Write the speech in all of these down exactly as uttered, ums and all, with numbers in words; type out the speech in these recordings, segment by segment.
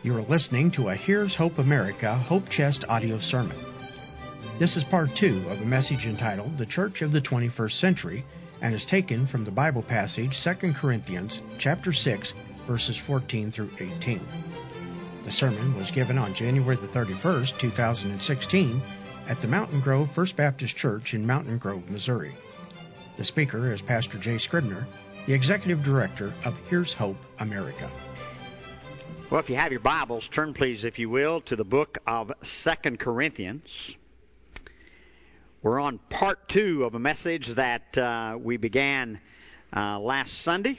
You are listening to a Here's Hope America Hope Chest audio sermon. This is part two of a message entitled The Church of the twenty-first Century and is taken from the Bible passage Second Corinthians chapter six, verses fourteen through eighteen. The sermon was given on January the thirty-first, two thousand sixteen at the Mountain Grove First Baptist Church in Mountain Grove, Missouri. The speaker is Pastor Jay Scribner, the Executive Director of Here's Hope America. Well, if you have your Bibles, turn please, if you will, to the book of Second Corinthians. We're on part two of a message that uh, we began uh, last Sunday,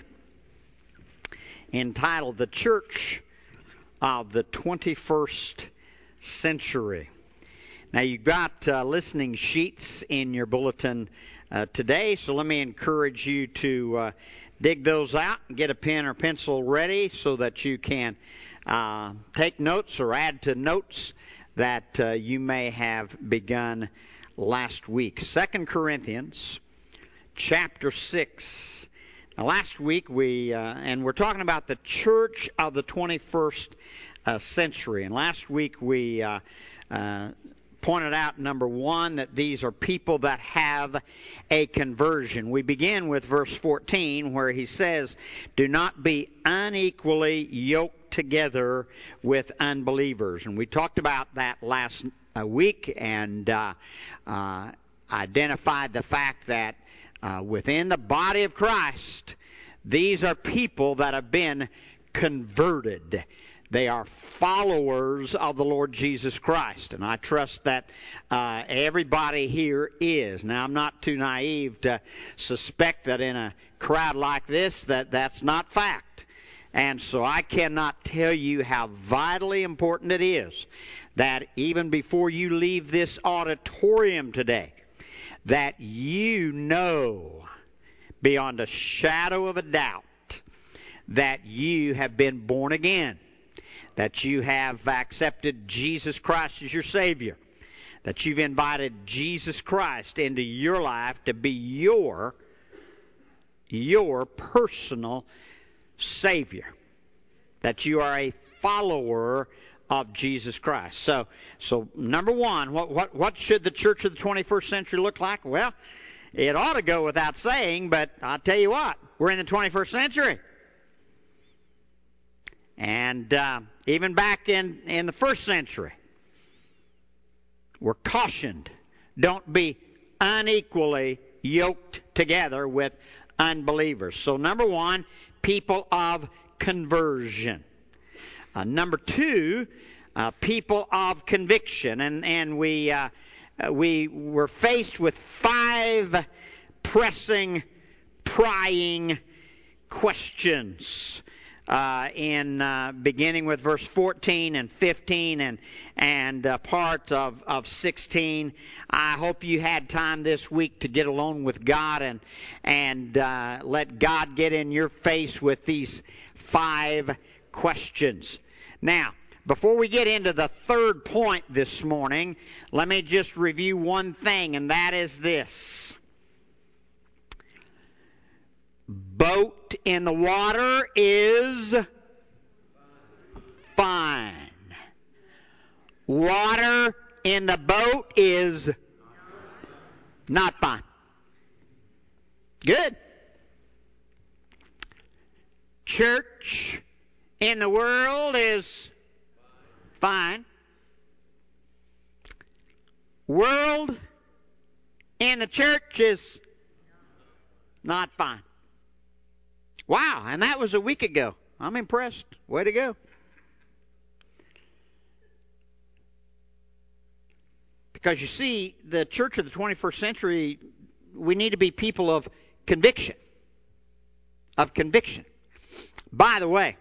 entitled The Church of the twenty-first Century. Now, you've got uh, listening sheets in your bulletin uh, today, so let me encourage you to uh, dig those out and get a pen or pencil ready so that you can uh, take notes or add to notes that uh, you may have begun last week. Second Corinthians chapter six. Now, last week we, uh, and we're talking about the church of the twenty-first uh, century. And last week we uh, uh, pointed out, number one, that these are people that have a conversion. We begin with verse fourteen where he says, "Do not be unequally yoked together with unbelievers." And we talked about that last uh, week and uh, uh, identified the fact that uh, within the body of Christ, these are people that have been converted. They are followers of the Lord Jesus Christ, and I trust that uh, everybody here is. Now, I'm not too naive to suspect that in a crowd like this that that's not fact. And so I cannot tell you how vitally important it is that even before you leave this auditorium today, that you know beyond a shadow of a doubt that you have been born again, that you have accepted Jesus Christ as your Savior, that you've invited Jesus Christ into your life to be your, your personal Savior, that you are a follower of Jesus Christ. So, so number one, what, what, what should the church of the twenty-first century look like? Well, it ought to go without saying, but I'll tell you what, we're in the twenty-first century. And uh, even back in, in the first century, we're cautioned, don't be unequally yoked together with unbelievers. So number one, people of conversion. Uh, number two, uh, people of conviction. And, and we, uh, we were faced with five pressing, prying questions. Uh, in uh, beginning with verse fourteen and fifteen and and uh, part of, of sixteen. I hope you had time this week to get alone with God and and uh, let God get in your face with these five questions. Now, before we get into the third point this morning, let me just review one thing, and that is this. Boat in the water is fine. Water in the boat is not fine. Good. Church in the world is fine. World in the church is not fine. Wow, and that was a week ago. I'm impressed. Way to go. Because you see, the church of the twenty-first century, we need to be people of conviction. Of conviction. By the way,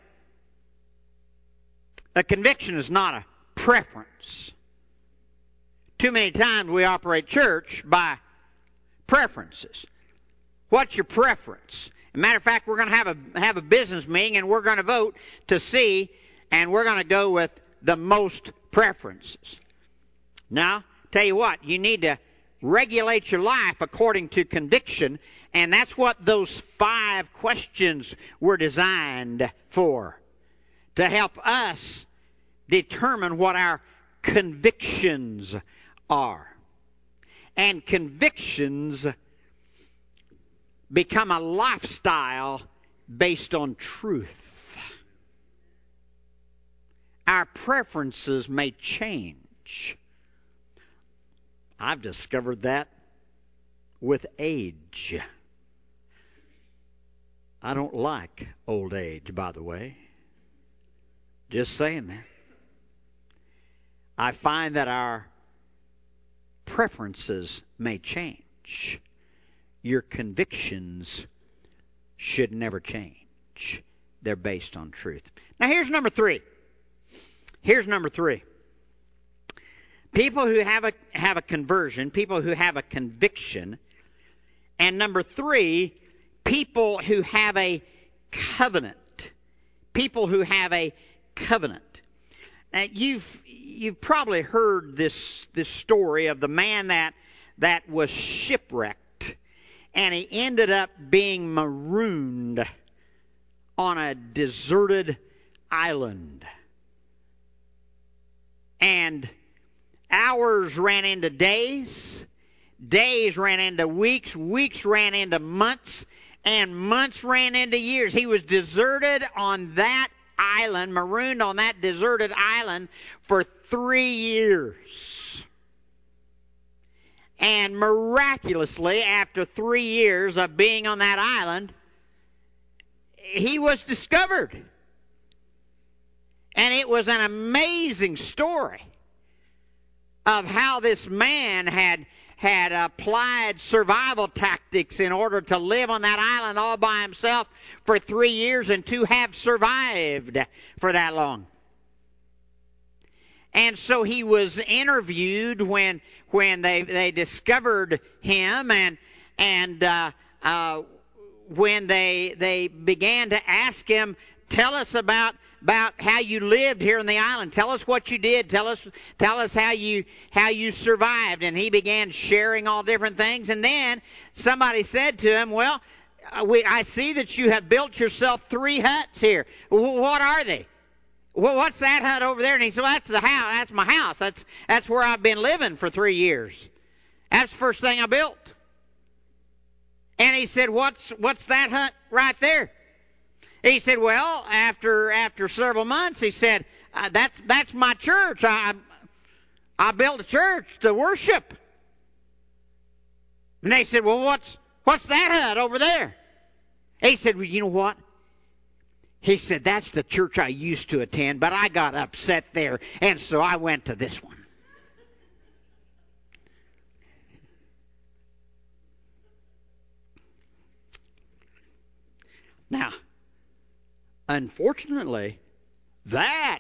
a conviction is not a preference. Too many times we operate church by preferences. What's your preference? As a matter of fact, we're going to have a have a business meeting, and we're going to vote to see, and we're going to go with the most preferences. Now, tell you what, you need to regulate your life according to conviction, and that's what those five questions were designed for, to help us determine what our convictions are. And convictions become a lifestyle based on truth. Our preferences may change. I've discovered that with age. I don't like old age, by the way. Just saying that. I find that our preferences may change. Your convictions should never change. They're based on truth. Now here's number three. Here's number three. People who have a have a conversion, people who have a conviction, and number three, people who have a covenant. People who have a covenant. Now you've you've probably heard this this story of the man that that was shipwrecked, and he ended up being marooned on a deserted island. And hours ran into days, days ran into weeks, weeks ran into months, and months ran into years. He was deserted on that island, marooned on that deserted island for three years. And miraculously, after three years of being on that island, he was discovered. And it was an amazing story of how this man had had applied survival tactics in order to live on that island all by himself for three years and to have survived for that long. And so he was interviewed when when they they discovered him, and and uh, uh, when they they began to ask him, tell us about about how you lived here on the island. Tell us what you did. Tell us tell us how you how you survived. And he began sharing all different things. And then somebody said to him, well, we, I see that you have built yourself three huts here. Well, what are they? Well, what's that hut over there? And he said, well, that's the house. That's my house. That's that's where I've been living for three years. That's the first thing I built. And he said, what's what's that hut right there? He said, well, after after several months, he said, uh, that's that's my church. I I built a church to worship. And they said, well, what's what's that hut over there? He said, well, you know what? He said, that's the church I used to attend, but I got upset there, and so I went to this one. Now, unfortunately, that,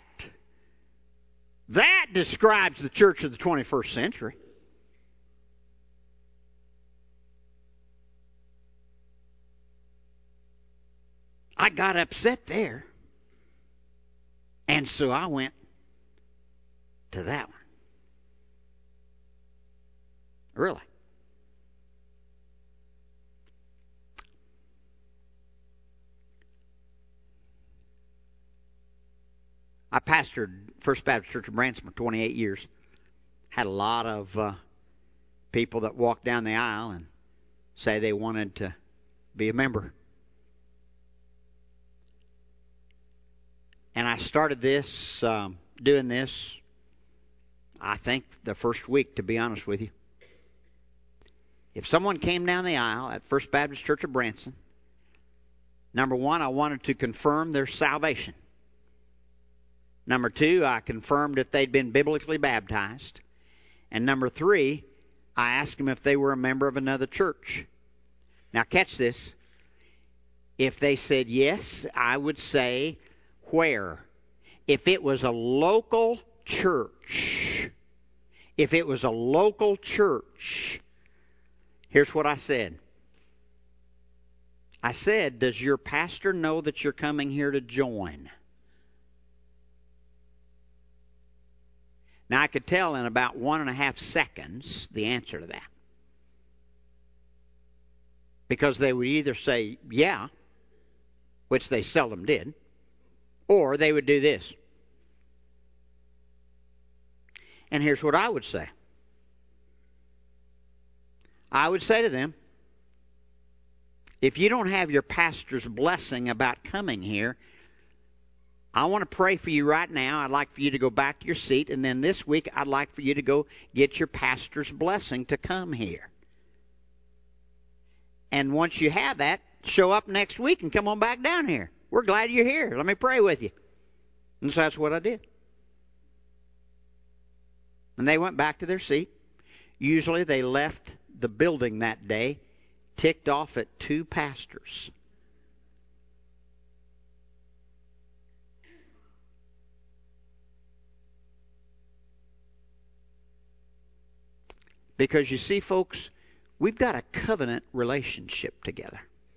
that describes the church of the twenty-first century. I got upset there, and so I went to that one. Really? I pastored First Baptist Church of Branson for twenty-eight years. Had a lot of uh, people that walked down the aisle and say they wanted to be a member. And I started this, um, doing this, I think the first week, to be honest with you. If someone came down the aisle at First Baptist Church of Branson, number one, I wanted to confirm their salvation. Number two, I confirmed if they'd been biblically baptized. And number three, I asked them if they were a member of another church. Now catch this. If they said yes, I would say, where? If it was a local church, if it was a local church, here's what I said. I said, does your pastor know that you're coming here to join? Now, I could tell in about one and a half seconds the answer to that. Because they would either say, yeah, which they seldom did, or they would do this. And here's what I would say. I would say to them, if you don't have your pastor's blessing about coming here, I want to pray for you right now. I'd like for you to go back to your seat. And then this week, I'd like for you to go get your pastor's blessing to come here. And once you have that, show up next week and come on back down here. We're glad you're here. Let me pray with you. And so that's what I did. And they went back to their seat. Usually they left the building that day ticked off at two pastors. Because you see, folks, we've got a covenant relationship together.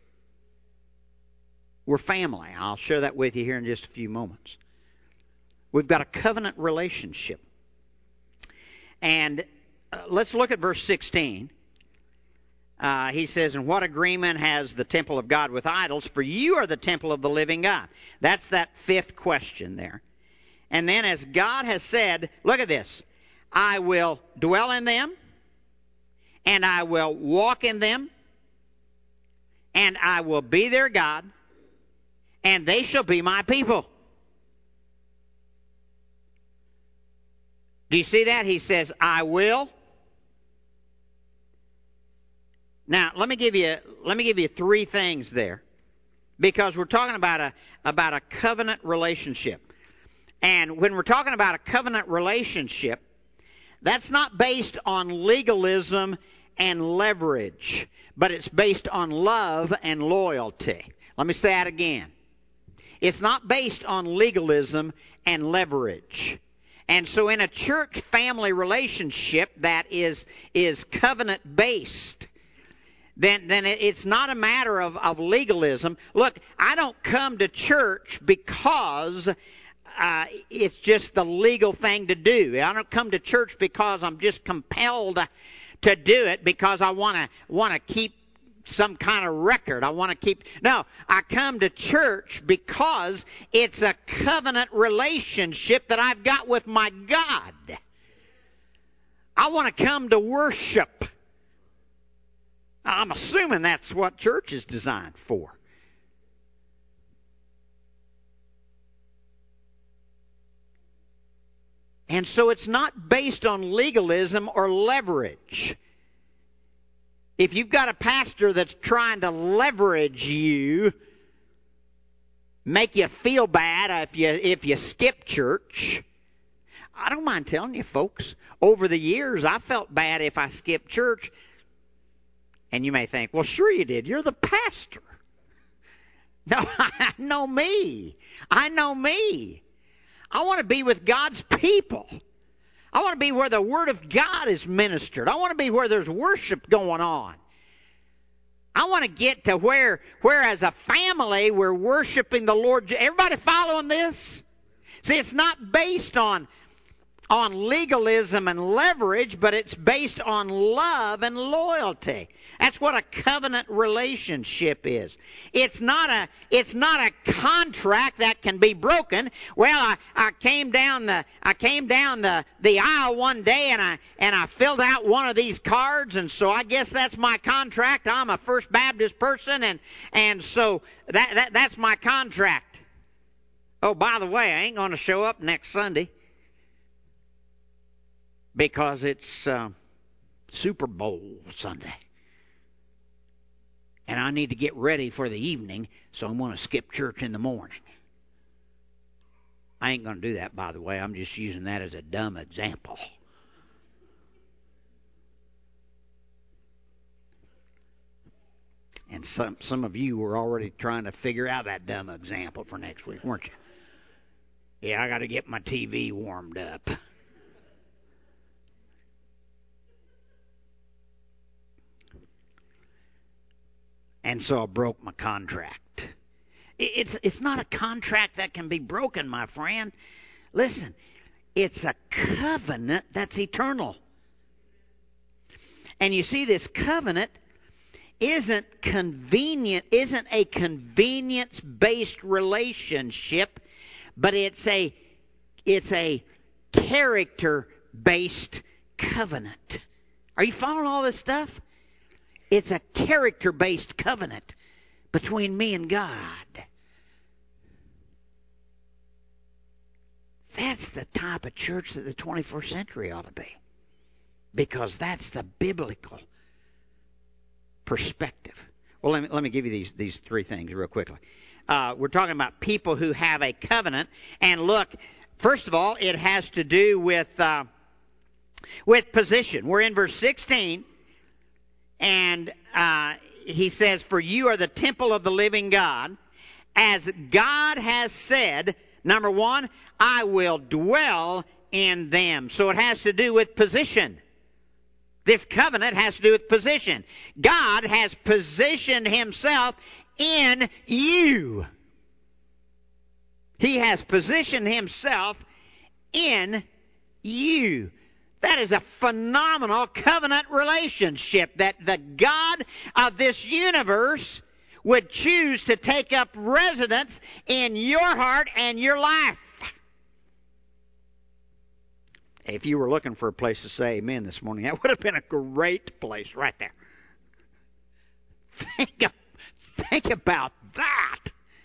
We're family. I'll share that with you here in just a few moments. We've got a covenant relationship. And uh, let's look at verse sixteen. Uh, he says, "And what agreement has the temple of God with idols? For you are the temple of the living God." That's that fifth question there. And then as God has said, look at this. "I will dwell in them, and I will walk in them, and I will be their God, and they shall be my people." Do you see that? He says, "I will." Now, let me give you let me give you three things there, because we're talking about a about a covenant relationship. And when we're talking about a covenant relationship, that's not based on legalism and leverage, but it's based on love and loyalty. Let me say that again. It's not based on legalism and leverage. And so in a church family relationship that is is covenant based, then then it's not a matter of, of legalism. Look, I don't come to church because uh, it's just the legal thing to do. I don't come to church because I'm just compelled to do it because I want to want to keep some kind of record. I want to keep... No, I come to church because it's a covenant relationship that I've got with my God. I want to come to worship. I'm assuming that's what church is designed for. And so it's not based on legalism or leverage. If you've got a pastor that's trying to leverage you, make you feel bad if you if you skip church, I don't mind telling you, folks, over the years I felt bad if I skipped church. And you may think, well, sure you did. You're the pastor. No, I know me. I know me. I want to be with God's people. I want to be where the Word of God is ministered. I want to be where there's worship going on. I want to get to where, where as a family we're worshiping the Lord. Everybody following this? See, it's not based on, on legalism and leverage, but it's based on love and loyalty. That's what a covenant relationship is. It's not a it's not a contract that can be broken. Well, I, I came down the I came down the, the aisle one day and I and I filled out one of these cards, and so I guess that's my contract. I'm a First Baptist person, and and so that, that that's my contract. Oh, by the way, I ain't going to show up next Sunday because it's uh, Super Bowl Sunday. And I need to get ready for the evening, so I'm going to skip church in the morning. I ain't going to do that, by the way. I'm just using that as a dumb example. And some some of you were already trying to figure out that dumb example for next week, weren't you? Yeah, I got to get my T V warmed up. And so I broke my contract. It's it's not a contract that can be broken, my friend. Listen, it's a covenant that's eternal. And you see, this covenant isn't convenient, isn't a convenience-based relationship, but it's a it's a character character-based covenant. Are you following all this stuff? It's a character-based covenant between me and God. That's the type of church that the twenty-first century ought to be, because that's the biblical perspective. Well, let me, let me give you these, these three things real quickly. Uh, we're talking about people who have a covenant. And look, first of all, it has to do with uh, with position. We're in verse sixteen, and uh, he says, "For you are the temple of the living God, as God has said." Number one, I will dwell in them. So it has to do with position. This covenant has to do with position. God has positioned himself in you. He has positioned himself in you. That is a phenomenal covenant relationship, that the God of this universe would choose to take up residence in your heart and your life. If you were looking for a place to say amen this morning, that would have been a great place right there. Think, think about that.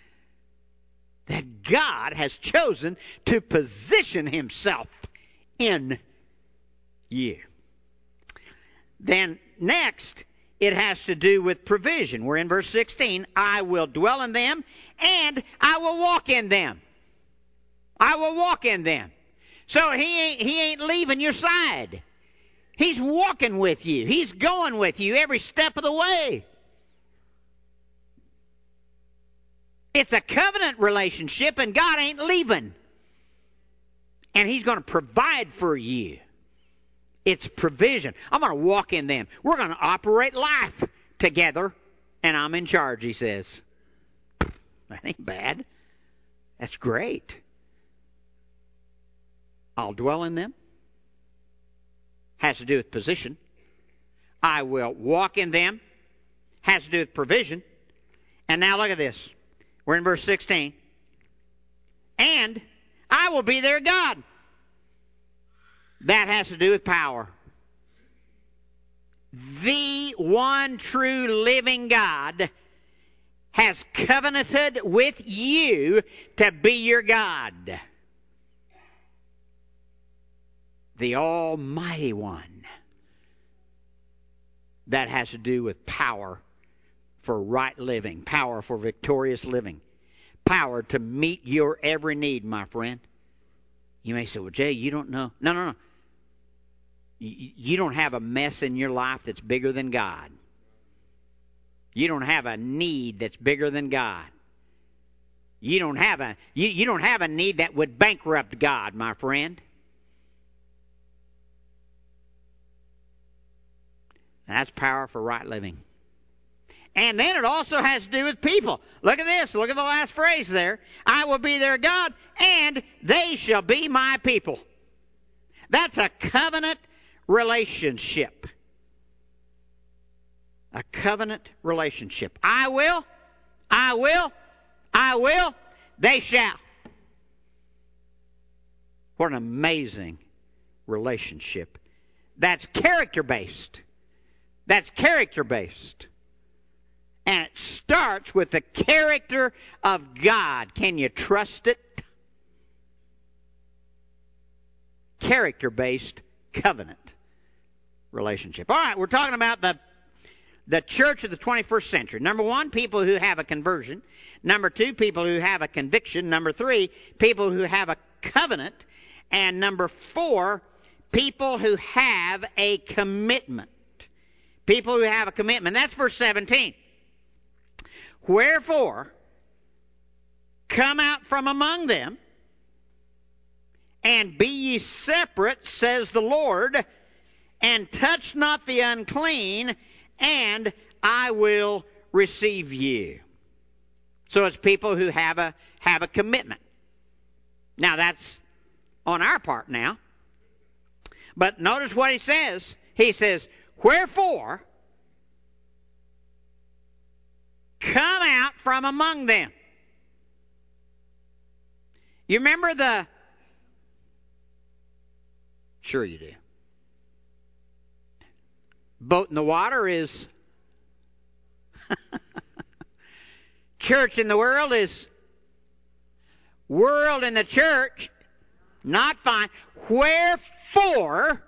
That God has chosen to position himself in you. Then next, it has to do with provision. We're in verse sixteen. I will dwell in them, and I will walk in them. I will walk in them. So he ain't, he ain't leaving your side. He's walking with you. He's going with you every step of the way. It's a covenant relationship, and God ain't leaving. And he's going to provide for you. It's provision. I'm going to walk in them. We're going to operate life together, and I'm in charge, he says. That ain't bad. That's great. I'll dwell in them. Has to do with position. I will walk in them. Has to do with provision. And now look at this. We're in verse sixteen. And I will be their God. That has to do with power. The one true living God has covenanted with you to be your God. The Almighty One. That has to do with power for right living, power for victorious living, power to meet your every need, my friend. You may say, well, Jay, you don't know. No, no, no. You don't have a mess in your life that's bigger than God. You don't have a need that's bigger than God. You don't have a you, you don't have a need that would bankrupt God, my friend. That's power for right living. And then it also has to do with people. Look at this. Look at the last phrase there. I will be their God, and they shall be my people. That's a covenant relationship. A covenant relationship. I will, I will, I will, they shall. What an amazing relationship. That's character-based. That's character-based. And it starts with the character of God. Can you trust it? Character-based covenant relationship. All right, we're talking about the, the church of the twenty-first century. Number one, people who have a conversion. Number two, people who have a conviction. Number three, people who have a covenant. And number four, people who have a commitment. People who have a commitment. That's verse seventeen. Wherefore, come out from among them, and be ye separate, says the Lord, and touch not the unclean, and I will receive you. So it's people who have a have a commitment. Now that's on our part now. But notice what he says. He says, wherefore, come out from among them. You remember the Sure you do. Boat in the water is church in the world is world in the church, not fine. Wherefore,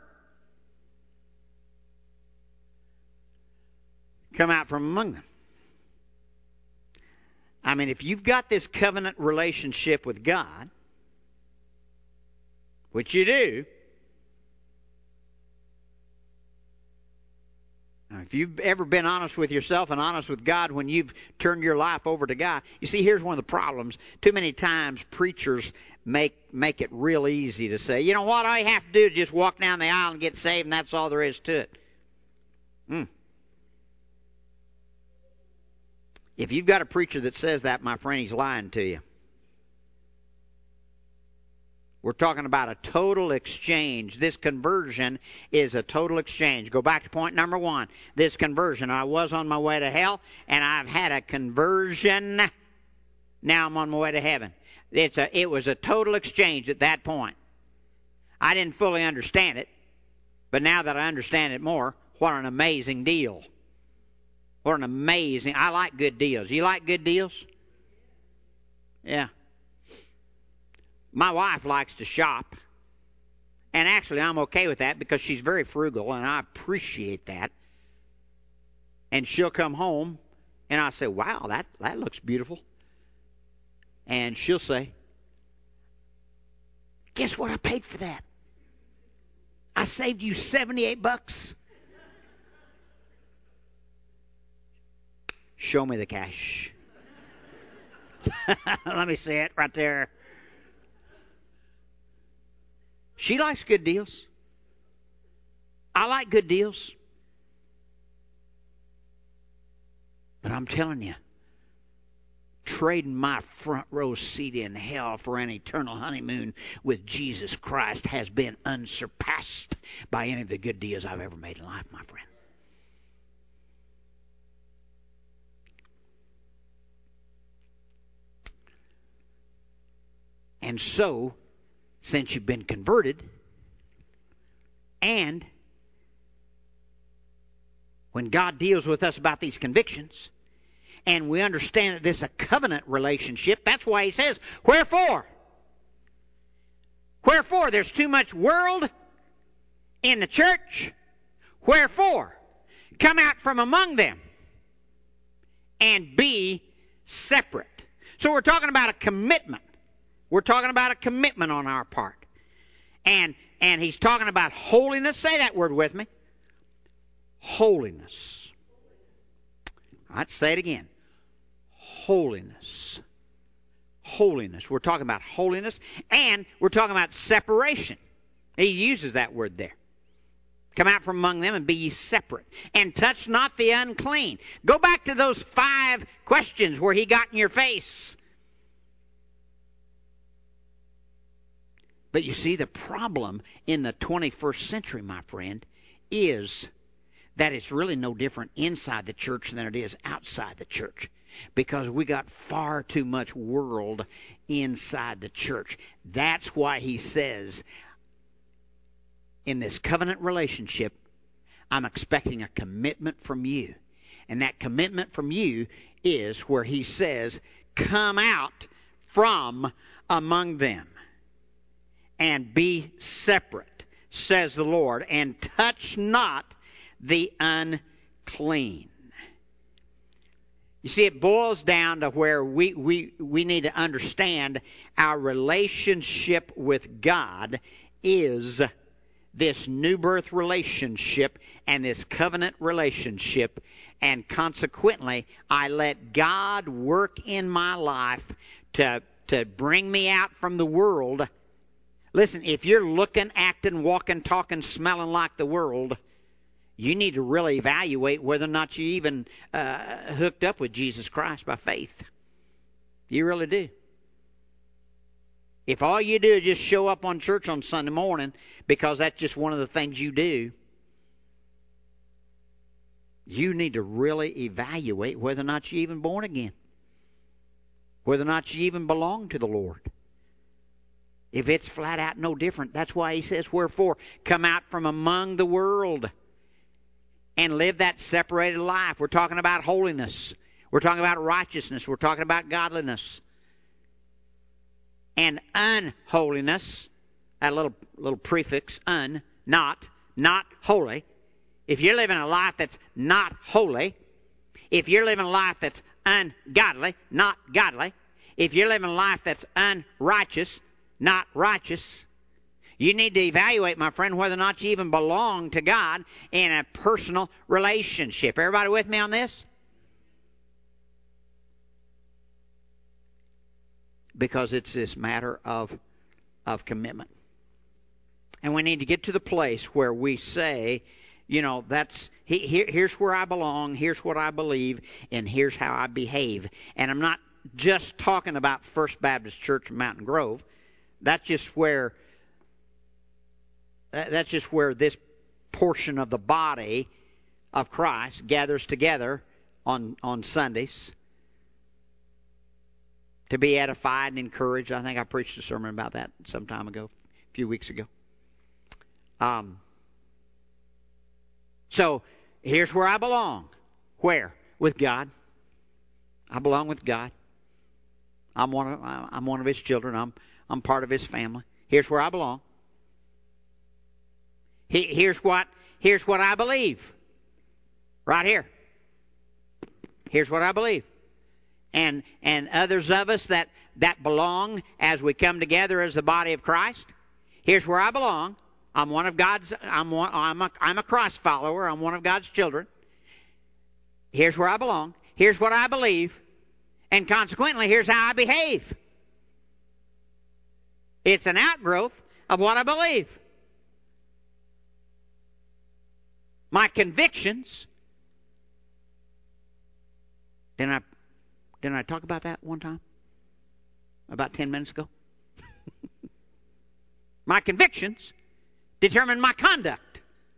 come out from among them. I mean, if you've got this covenant relationship with God, which you do, now, if you've ever been honest with yourself and honest with God when you've turned your life over to God, you see, here's one of the problems. Too many times preachers make make it real easy to say, you know what, all you have to do is just walk down the aisle and get saved, and that's all there is to it. Hmm. If you've got a preacher that says that, my friend, he's lying to you. We're talking about a total exchange. This conversion is a total exchange. Go back to point number one. This conversion. I was on my way to hell, and I've had a conversion. Now I'm on my way to heaven. It's a, it was a total exchange at that point. I didn't fully understand it, but now that I understand it more, what an amazing deal. What an amazing... I like good deals. You like good deals? Yeah. My wife likes to shop. And actually, I'm okay with that because she's very frugal, and I appreciate that. And she'll come home, and I'll say, wow, that, that looks beautiful. And she'll say, guess what I paid for that? I saved you seventy-eight bucks. Show me the cash. Let me see it right there. She likes good deals. I like good deals. But I'm telling you, trading my front row seat in hell for an eternal honeymoon with Jesus Christ has been unsurpassed by any of the good deals I've ever made in life, my friend. And so, since you've been converted, and when God deals with us about these convictions, and we understand that this is a covenant relationship, that's why he says, wherefore? Wherefore? There's too much world in the church. Wherefore? Come out from among them and be separate. So we're talking about a commitment. We're talking about a commitment on our part. And and he's talking about holiness. Say that word with me. Holiness. Let's say it again. Holiness. Holiness. We're talking about holiness, and we're talking about separation. He uses that word there. Come out from among them and be ye separate. And touch not the unclean. Go back to those five questions where he got in your face. But you see, the problem in the twenty-first century, my friend, is that it's really no different inside the church than it is outside the church. Because we got far too much world inside the church. That's why he says, in this covenant relationship, I'm expecting a commitment from you. And that commitment from you is where he says, come out from among them and be separate, says the Lord, and touch not the unclean. You see, it boils down to where we, we, we need to understand our relationship with God is this new birth relationship and this covenant relationship, and consequently, I let God work in my life to, to bring me out from the world. Listen, if you're looking, acting, walking, talking, smelling like the world, you need to really evaluate whether or not you even uh, hooked up with Jesus Christ by faith. You really do. If all you do is just show up on church on Sunday morning because that's just one of the things you do, you need to really evaluate whether or not you're even born again, whether or not you even belong to the Lord. If it's flat out no different, that's why he says, wherefore, come out from among the world and live that separated life. We're talking about holiness. We're talking about righteousness. We're talking about godliness. And unholiness, that little little prefix, un, not, not holy. If you're living a life that's not holy, if you're living a life that's ungodly, not godly, if you're living a life that's unrighteous, not righteous, you need to evaluate, my friend, whether or not you even belong to God in a personal relationship. Everybody with me on this? Because it's this matter of, of commitment. And we need to get to the place where we say, you know, that's here, here's where I belong, here's what I believe, and here's how I behave. And I'm not just talking about First Baptist Church in Mountain Grove. That's just where that's just where this portion of the body of Christ gathers together on, on Sundays to be edified and encouraged. I think I preached a sermon about that some time ago, a few weeks ago. Um, so here's where I belong. Where? With God. I belong with God. I'm one of I'm one of His children. I'm I'm part of His family. Here's where I belong. He, here's what here's what I believe. Right here. Here's what I believe. And and others of us that, that belong as we come together as the body of Christ. Here's where I belong. I'm one of God's. I'm one. I'm a, I'm a Christ follower. I'm one of God's children. Here's where I belong. Here's what I believe, and consequently, here's how I behave. It's an outgrowth of what I believe. My convictions. Didn't I? Didn't I talk about that one time? About ten minutes ago. My convictions determine my conduct.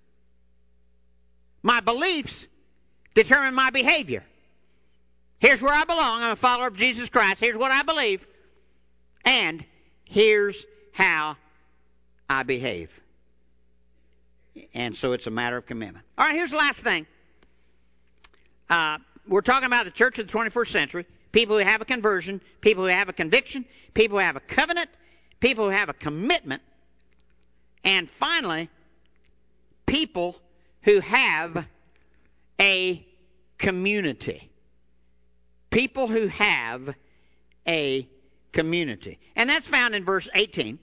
My beliefs determine my behavior. Here's where I belong. I'm a follower of Jesus Christ. Here's what I believe. And here's how I behave. And so it's a matter of commitment. All right, here's the last thing. Uh, we're talking about the church of the twenty-first century. People who have a conversion. People who have a conviction. People who have a covenant. People who have a commitment. And finally, people who have a community. People who have a community. And that's found in verse eighteen,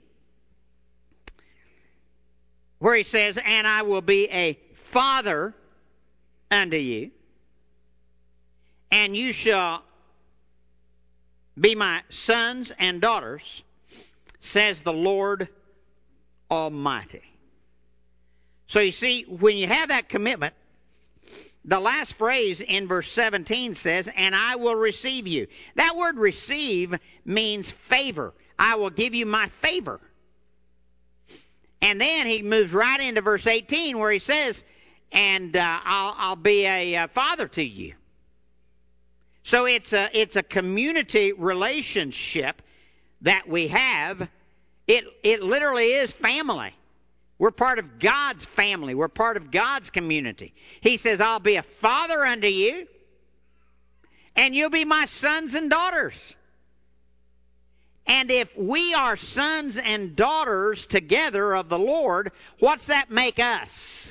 where he says, and I will be a father unto you, and you shall be my sons and daughters, says the Lord Almighty. So you see, when you have that commitment, the last phrase in verse seventeen says, and I will receive you. That word receive means favor. I will give you my favor. And then he moves right into verse eighteen where he says, and uh, I'll, I'll be a uh, father to you. So it's a, it's a community relationship that we have. It, it literally is family. We're part of God's family. We're part of God's community. He says, I'll be a father unto you, and you'll be my sons and daughters. And if we are sons and daughters together of the Lord, what's that make us?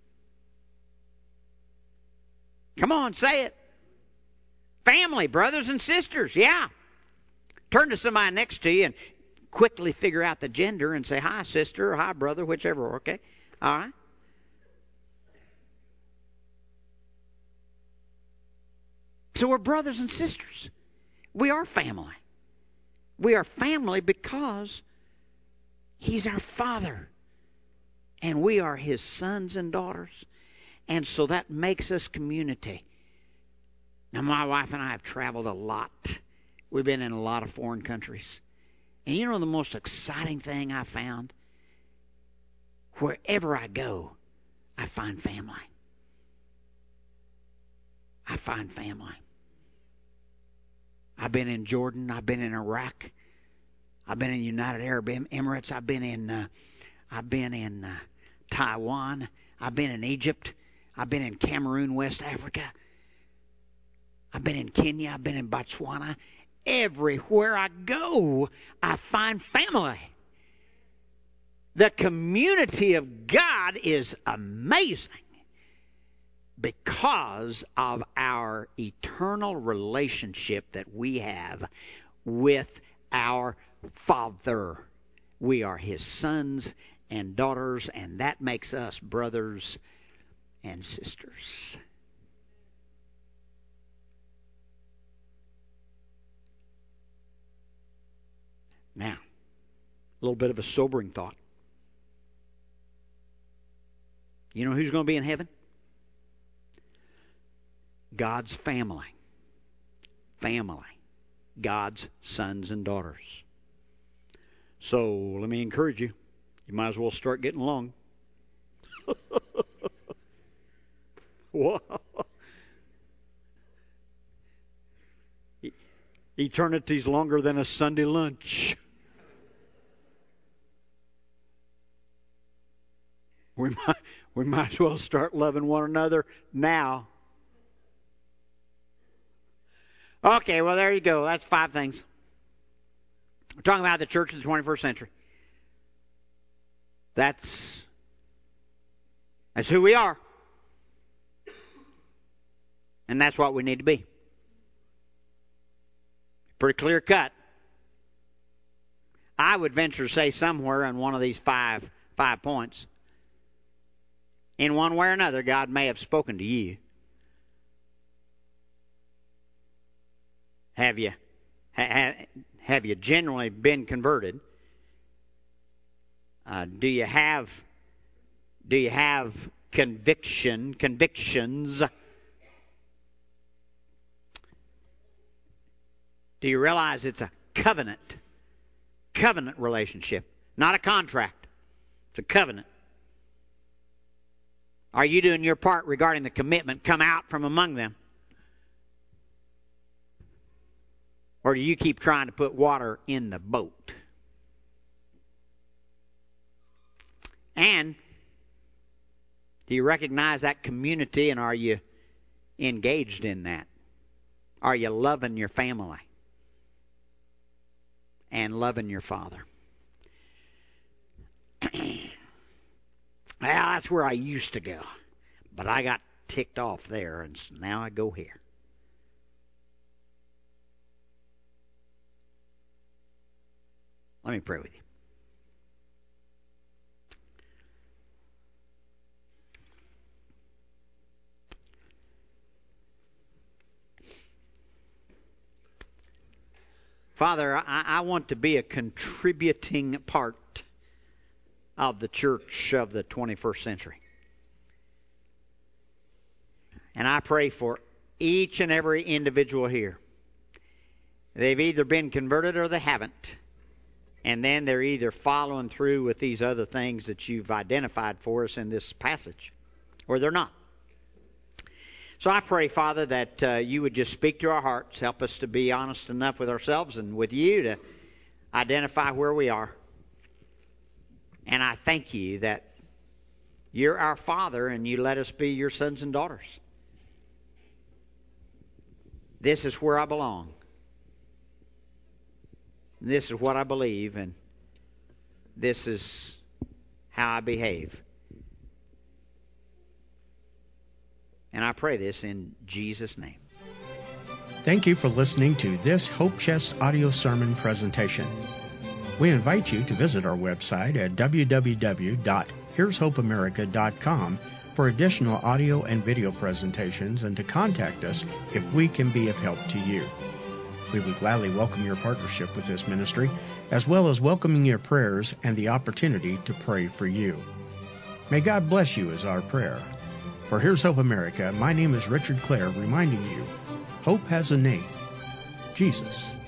Come on, say it. Family, brothers and sisters, yeah. Turn to somebody next to you and quickly figure out the gender and say, hi, sister, or hi, brother, whichever, okay? All right? So we're brothers and sisters. We are family. We are family because He's our Father. And we are His sons and daughters. And so that makes us community. Now, my wife and I have traveled a lot. We've been in a lot of foreign countries. And you know the most exciting thing I found? Wherever I go, I find family. I find family. I've been in Jordan. I've been in Iraq. I've been in the United Arab Emirates. I've been in uh, I've been in uh, Taiwan. I've been in Egypt. I've been in Cameroon, West Africa. I've been in Kenya. I've been in Botswana. Everywhere I go, I find family. The community of God is amazing because of our eternal relationship that we have with our Father. We are His sons and daughters, and that makes us brothers and sisters. Now, a little bit of a sobering thought. You know who's going to be in heaven? God's family. Family. God's sons and daughters. So let me encourage you. You might as well start getting along. Wow. Eternity's longer than a Sunday lunch. We might, we might as well start loving one another now. Okay, well, there you go. That's five things. We're talking about the church of the twenty-first century. That's, that's who we are. And that's what we need to be. Pretty clear cut. I would venture to say somewhere in one of these five five points, in one way or another, God may have spoken to you. Have you ha, have you genuinely been converted? Uh, do you have do you have conviction convictions? Do you realize it's a covenant covenant relationship, not a contract? It's a covenant. Are you doing your part regarding the commitment? Come out from among them. Or do you keep trying to put water in the boat? And do you recognize that community, and are you engaged in that? Are you loving your family and loving your Father? Well, that's where I used to go, but I got ticked off there, and so now I go here. Let me pray with you. Father, I, I want to be a contributing part of the church of the twenty-first century. And I pray for each and every individual here. They've either been converted or they haven't. And then they're either following through with these other things that you've identified for us in this passage, or they're not. So I pray, Father, that uh, you would just speak to our hearts, help us to be honest enough with ourselves and with you to identify where we are. And I thank you that you're our Father and you let us be your sons and daughters. This is where I belong. This is what I believe, and this is how I behave. And I pray this in Jesus' name. Thank you for listening to this Hope Chest audio sermon presentation. We invite you to visit our website at w w w dot here's hope america dot com for additional audio and video presentations, and to contact us if we can be of help to you. We would gladly welcome your partnership with this ministry, as well as welcoming your prayers and the opportunity to pray for you. May God bless you is our prayer. For Here's Hope America, my name is Richard Clare, reminding you, hope has a name, Jesus.